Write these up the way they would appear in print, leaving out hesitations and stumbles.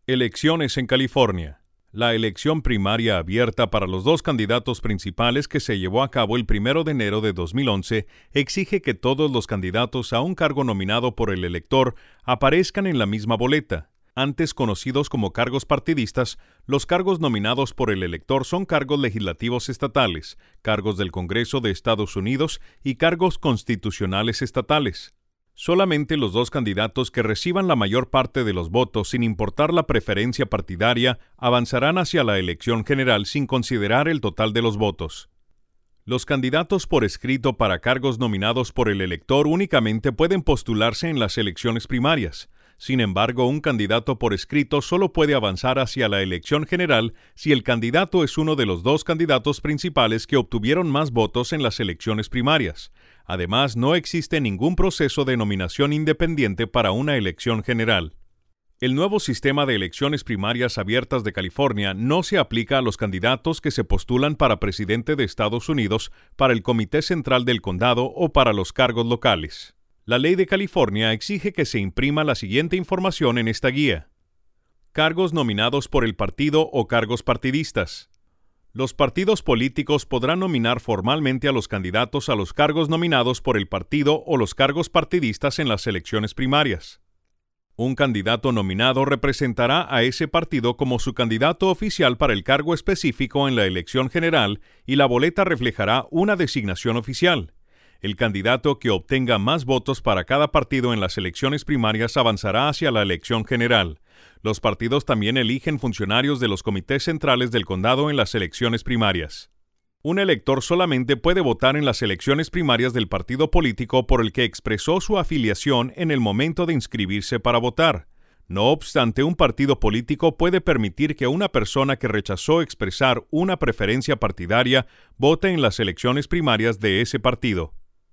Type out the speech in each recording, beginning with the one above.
Elecciones en California. La elección primaria abierta para los dos candidatos principales que se llevó a cabo el 1 de enero de 2011 exige que todos los candidatos a un cargo nominado por el elector aparezcan en la misma boleta. Antes conocidos como cargos partidistas, los cargos nominados por el elector son cargos legislativos estatales, cargos del Congreso de Estados Unidos y cargos constitucionales estatales. Solamente los dos candidatos que reciban la mayor parte de los votos sin importar la preferencia partidaria avanzarán hacia la elección general sin considerar el total de los votos. Los candidatos por escrito para cargos nominados por el elector únicamente pueden postularse en las elecciones primarias. Sin embargo, un candidato por escrito solo puede avanzar hacia la elección general si el candidato es uno de los dos candidatos principales que obtuvieron más votos en las elecciones primarias. Además, no existe ningún proceso de nominación independiente para una elección general. El nuevo sistema de elecciones primarias abiertas de California no se aplica a los candidatos que se postulan para presidente de Estados Unidos, para el Comité Central del Condado o para los cargos locales. La ley de California exige que se imprima la siguiente información en esta guía. Cargos nominados por el partido o cargos partidistas. Los partidos políticos podrán nominar formalmente a los candidatos a los cargos nominados por el partido o los cargos partidistas en las elecciones primarias. Un candidato nominado representará a ese partido como su candidato oficial para el cargo específico en la elección general y la boleta reflejará una designación oficial. El candidato que obtenga más votos para cada partido en las elecciones primarias avanzará hacia la elección general. Los partidos también eligen funcionarios de los comités centrales del condado en las elecciones primarias. Un elector solamente puede votar en las elecciones primarias del partido político por el que expresó su afiliación en el momento de inscribirse para votar. No obstante, un partido político puede permitir que una persona que rechazó expresar una preferencia partidaria vote en las elecciones primarias de ese partido.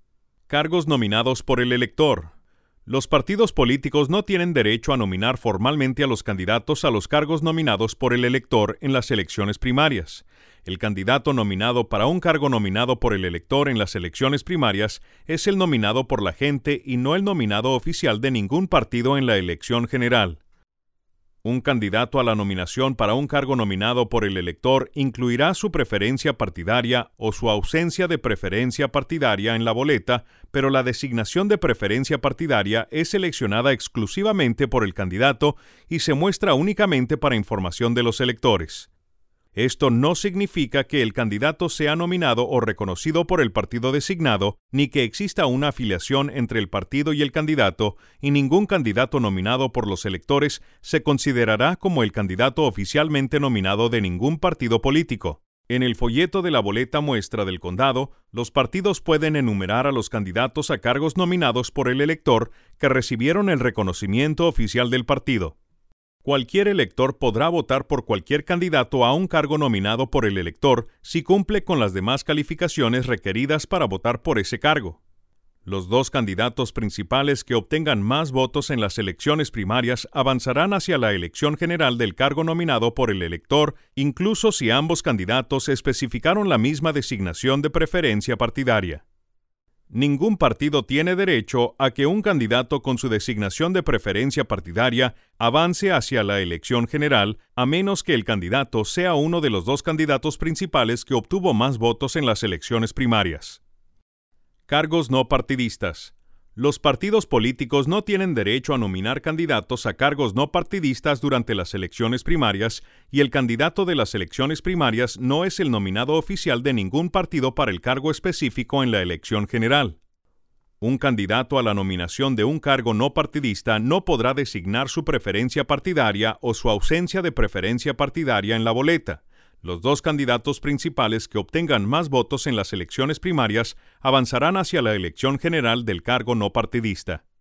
Cargos nominados por el elector. Los partidos políticos no tienen derecho a nominar formalmente a los candidatos a los cargos nominados por el elector en las elecciones primarias. El candidato nominado para un cargo nominado por el elector en las elecciones primarias es el nominado por la gente y no el nominado oficial de ningún partido en la elección general. Un candidato a la nominación para un cargo nominado por el elector incluirá su preferencia partidaria o su ausencia de preferencia partidaria en la boleta, pero la designación de preferencia partidaria es seleccionada exclusivamente por el candidato y se muestra únicamente para información de los electores. Esto no significa que el candidato sea nominado o reconocido por el partido designado, ni que exista una afiliación entre el partido y el candidato, y ningún candidato nominado por los electores se considerará como el candidato oficialmente nominado de ningún partido político. En el folleto de la boleta muestra del condado, los partidos pueden enumerar a los candidatos a cargos nominados por el elector que recibieron el reconocimiento oficial del partido. Cualquier elector podrá votar por cualquier candidato a un cargo nominado por el elector si cumple con las demás calificaciones requeridas para votar por ese cargo. Los dos candidatos principales que obtengan más votos en las elecciones primarias avanzarán hacia la elección general del cargo nominado por el elector, incluso si ambos candidatos especificaron la misma designación de preferencia partidaria. Ningún partido tiene derecho a que un candidato con su designación de preferencia partidaria avance hacia la elección general, a menos que el candidato sea uno de los dos candidatos principales que obtuvo más votos en las elecciones primarias. Cargos no partidistas. Los partidos políticos no tienen derecho a nominar candidatos a cargos no partidistas durante las elecciones primarias y el candidato de las elecciones primarias no es el nominado oficial de ningún partido para el cargo específico en la elección general. Un candidato a la nominación de un cargo no partidista no podrá designar su preferencia partidaria o su ausencia de preferencia partidaria en la boleta. Los dos candidatos principales que obtengan más votos en las elecciones primarias avanzarán hacia la elección general del cargo no partidista.